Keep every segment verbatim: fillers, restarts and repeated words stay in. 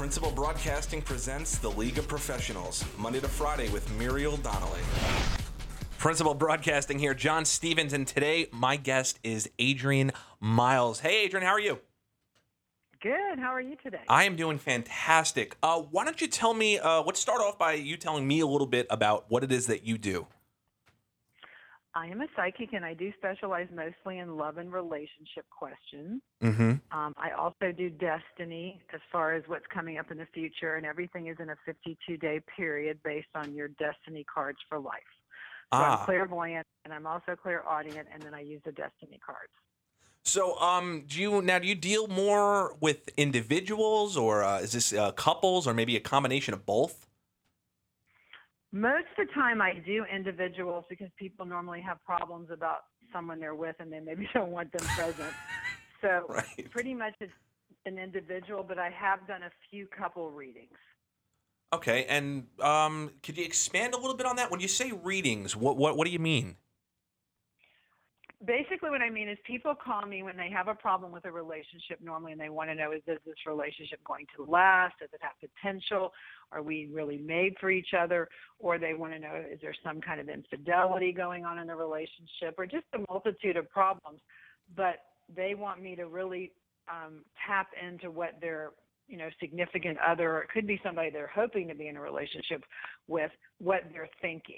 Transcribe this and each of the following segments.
Principal Broadcasting presents The League of Professionals, Monday to Friday with Muriel Donnelly. Principal Broadcasting here, John Stevens, and today my guest is Adrienne Miles. Hey, Adrienne, how are you? Good. How are you today? I am doing fantastic. Uh, why don't you tell me, uh, let's start off by you telling me a little bit about what it is that you do. I am a psychic, and I do specialize mostly in love and relationship questions. Mm-hmm. Um, I also do destiny as far as what's coming up in the future, and everything is in a fifty-two day period based on your destiny cards for life. So Ah. I'm clairvoyant, and I'm also clairaudient, and then I use the destiny cards. So, um, do you now do you deal more with individuals, or uh, is this uh, couples, or maybe a combination of both? Most of the time I do individuals because people normally have problems about someone they're with and they maybe don't want them present. So Right. pretty much it's an individual, but I have done a few couple readings. Okay, and um, could you expand a little bit on that? When you say readings, what what what do you mean? Basically what I mean is people call me when they have a problem with a relationship normally and they want to know, is this relationship going to last? Does it have potential? Are we really made for each other? Or they want to know, is there some kind of infidelity going on in the relationship, or just a multitude of problems. But they want me to really um, tap into what their you know, significant other, or it could be somebody they're hoping to be in a relationship with, what they're thinking.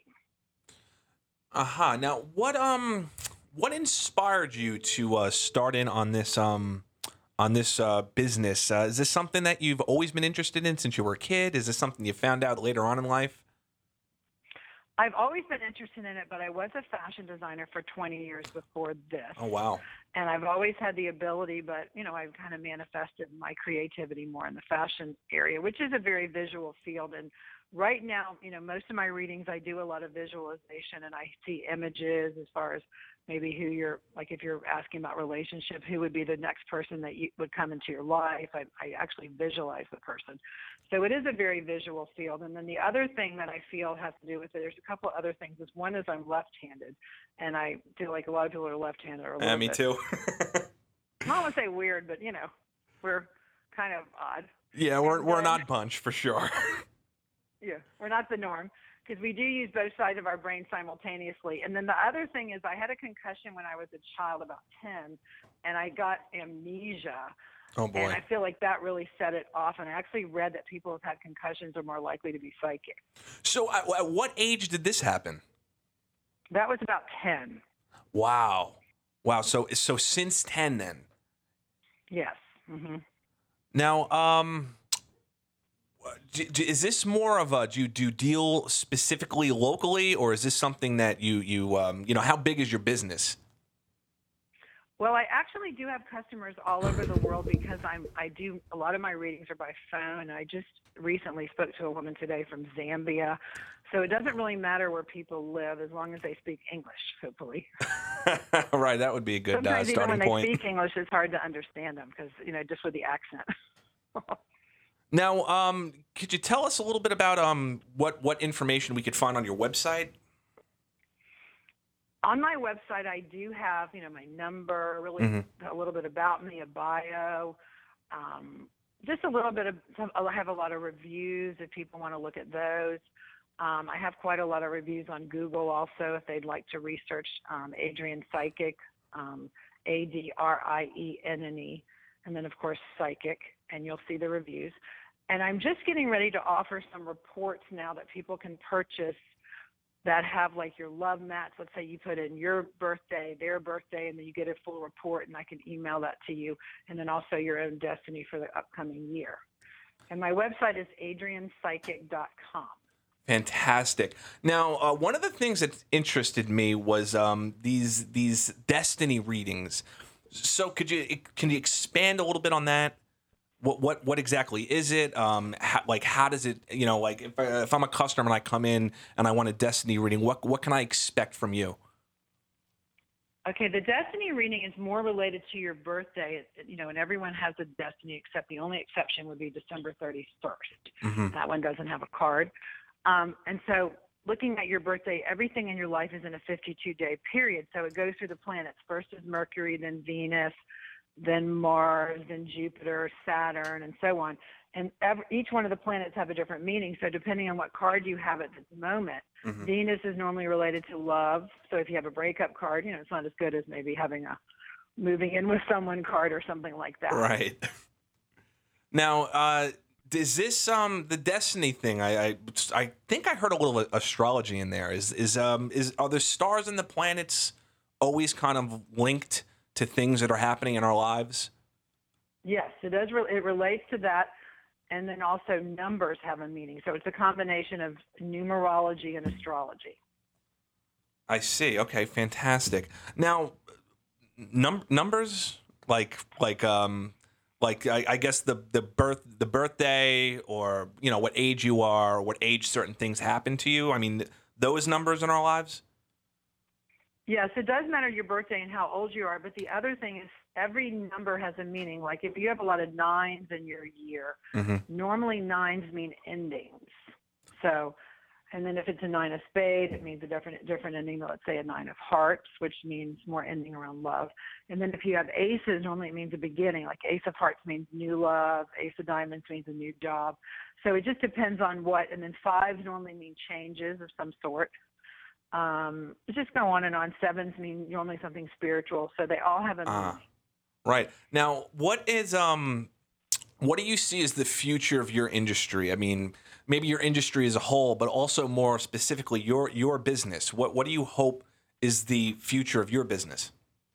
Aha. Uh-huh. Now, what um, what inspired you to uh, start in on this um, on this uh, business? Uh, is this something that you've always been interested in since you were a kid? Is this something you found out later on in life? I've always been interested in it, but I was a fashion designer for twenty years before this. Oh, wow. And I've always had the ability, but, you know, I've kind of manifested my creativity more in the fashion area, which is a very visual field. And right now, you know, most of my readings, I do a lot of visualization, and I see images as far as maybe who you're, like if you're asking about relationship, who would be the next person that you would come into your life. I, I actually visualize the person. So it is a very visual field. And then the other thing that I feel has to do with it, there's a couple other things. Is one is I'm left-handed, and I feel like a lot of people are left-handed. Or a Yeah, me bit, too. I don't want to say weird, but, you know, we're kind of odd. Yeah, we're And we're an then- odd bunch for sure. Yeah, we're not the norm because we do use both sides of our brain simultaneously. And then the other thing is I had a concussion when I was a child, about ten, and I got amnesia. Oh, boy. And I feel like that really set it off. And I actually read that people who've had concussions are more likely to be psychic. So, at, at what age did this happen? That was about ten. Wow, wow. So, so since ten, then. Yes. Mm-hmm. Now, um, d- d- is this more of a do you, do you deal specifically locally, or is this something that you you um, you know, how big is your business? Well, I actually do have customers all over the world because I'm I do a lot of my readings are by phone, and I just recently spoke to a woman today from Zambia. So it doesn't really matter where people live as long as they speak English, hopefully. Right, that would be a good uh, Sometimes even starting when point. they speak English, it's hard to understand them because, you know, just with the accent. Now, um, could you tell us a little bit about um, what, what information we could find on your website? On my website, I do have, you know, my number, really Mm-hmm. a little bit about me, a bio, um, just a little bit of, I have a lot of reviews if people want to look at those. Um, I have quite a lot of reviews on Google also if they'd like to research um, Adrienne Psychic, um, A D R I E N N E, and then, of course, Psychic, and you'll see the reviews. And I'm just getting ready to offer some reports now that people can purchase that have like your love match. Let's say you put in your birthday, their birthday, and then you get a full report, and I can email that to you, and then also your own destiny for the upcoming year. And my website is adrienne psychic dot com. Fantastic. Now, uh, one of the things that interested me was um, these these destiny readings. So, could you can you expand a little bit on that? What what what exactly is it? Um, how, like how does it? You know, like if, I, if I'm a customer and I come in and I want a destiny reading, what what can I expect from you? Okay, the destiny reading is more related to your birthday. It, you know, and everyone has a destiny, except the only exception would be December thirty-first. Mm-hmm. That one doesn't have a card. Um, and so looking at your birthday, everything in your life is in a fifty-two day period. So it goes through the planets. First is Mercury, then Venus, then Mars, then Jupiter, Saturn, and so on. And every, each one of the planets have a different meaning. So depending on what card you have at the moment, mm-hmm. Venus is normally related to love. So if you have a breakup card, you know, it's not as good as maybe having a moving in with someone card or something like that. Right. Now, uh, is this um the destiny thing? I, I I think I heard a little astrology in there. Is is um is are the stars and the planets always kind of linked to things that are happening in our lives? Yes, it does. Re- it relates to that, and then also numbers have a meaning. So it's a combination of numerology and astrology. I see. Okay, fantastic. Now, num- numbers like like um. Like I, I guess the, the birth the birthday or you know what age you are or what age certain things happen to you. I mean those numbers in our lives. Yes, it does matter your birthday and how old you are. But the other thing is every number has a meaning. Like if you have a lot of nines in your year, mm-hmm. normally nines mean endings. So, and then if it's a nine of spades, it means a different different ending. Let's say a nine of hearts, which means more ending around love. And then if you have aces, normally it means a beginning. Like ace of hearts means new love. Ace of diamonds means a new job. So it just depends on what. And then fives normally mean changes of some sort. Um, just go on and on. Sevens mean normally something spiritual. So they all have a meaning. Uh, right. Now, what is um, what do you see as the future of your industry? I mean, maybe your industry as a whole, but also more specifically your your business. What what do you hope is the future of your business?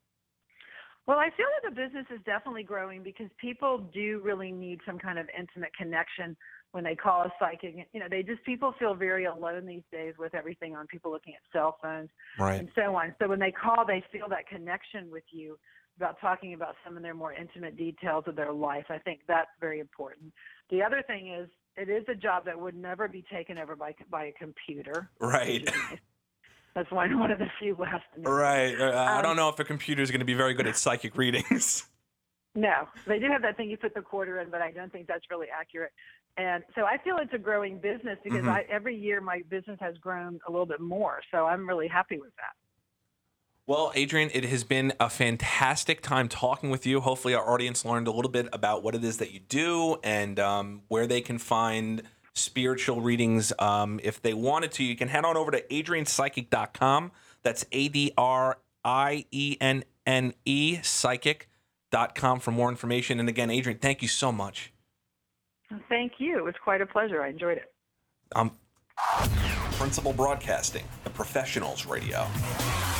Well, I feel that the business is definitely growing because people do really need some kind of intimate connection when they call a psychic. You know, they just people feel very alone these days with everything on people looking at cell phones right. and so on. So when they call, they feel that connection with you about talking about some of their more intimate details of their life. I think that's very important. The other thing is, it is a job that would never be taken over by by a computer. Right. Nice. That's one one of the few left. Right. Uh, um, I don't know if a computer is going to be very good at psychic readings. No, they do have that thing you put the quarter in, but I don't think that's really accurate. And so I feel it's a growing business because mm-hmm. I, every year my business has grown a little bit more. So I'm really happy with that. Well, Adrienne, it has been a fantastic time talking with you. Hopefully our audience learned a little bit about what it is that you do and um, where they can find spiritual readings. Um, if they wanted to, you can head on over to adrienne psychic dot com. That's A D R I E N N E, psychic dot com for more information. And again, Adrienne, thank you so much. Thank you. It was quite a pleasure. I enjoyed it. Um, Principal Broadcasting, the professionals radio.